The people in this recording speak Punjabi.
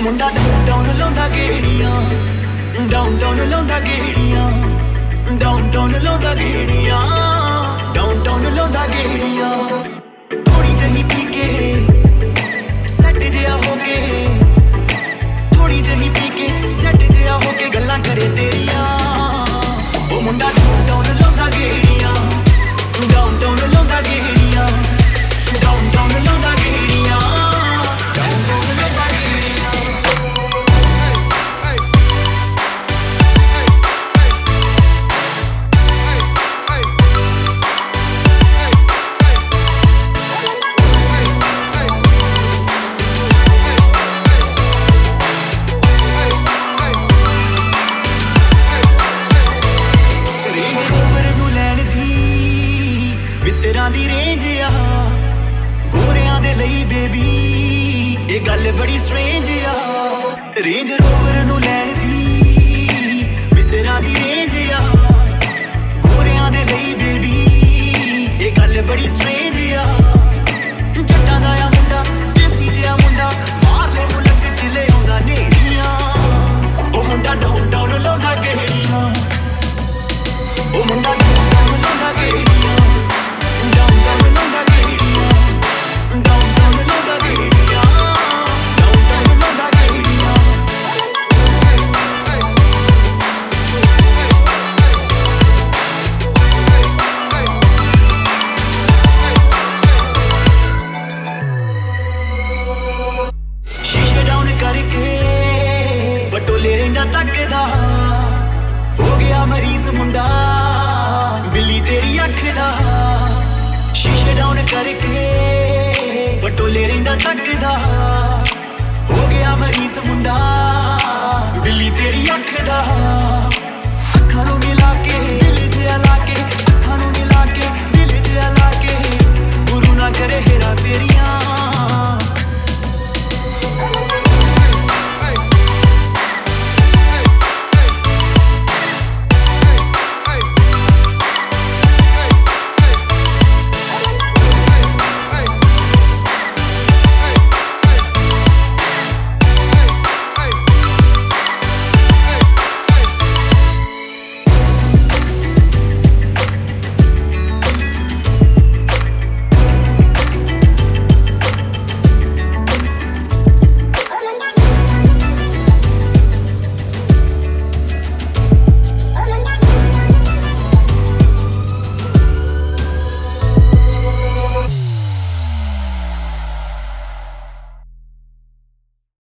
ਮੁੰਡਾ ਡਾਊਨ ਲਾਉਂਦਾ ਗੇੜੀਆਂ, ਡਾਊਨ ਲਾਉਂਦਾ ਗੇੜੀਆਂ, ਡਾਊਨ ਲਾਉਂਦਾ ਗੇੜੀਆਂ, ਡਾਊਨ ਲਾਉਂਦਾ ਗੇੜੀਆਂ। ਥੋੜੀ ਜਿਹੀ ਪੀ ਕੇ ਸੈੱਟ ਜਿਹਾ ਹੋ ਕੇ, ਥੋੜੀ ਜਿਹੀ ਪੀ ਕੇ ਸੈੱਟ ਜਿਹਾ ਹੋ ਕੇ ਗੱਲਾਂ ਕਰੇ ਤੇਰੀਆਂ। ਉਹ ਮੁੰਡਾ ਡਾਊਨ ਲਾਉਂਦਾ ਗੇੜੀਆਂ, ਡਾਊਨ ਲਾਉਂਦਾ ਗੇੜੀਆਂ, ਡਾਊਨ ਲਾਉਂਦਾ ਗੇੜੀਆਂ, ਡਾਊਨ ਲਾਉਂਦਾ ਗੇੜੀਆਂ। ਮਿੱਤਰਾਂ ਦੀ ਰੇਂਜ ਆ ਗੋਰਿਆਂ ਦੇ ਲਈ ਬੇਬੀ, ਇਹ ਗੱਲ ਬੜੀ ਸਟ੍ਰੇਂਜ ਆ। ਰੇਂਜ ਰੋਵਰ ਨੂੰ ਲੈਣ ਦੀ ਮਿੱਤਰਾਂ ਦੀ ਰੇਂਜ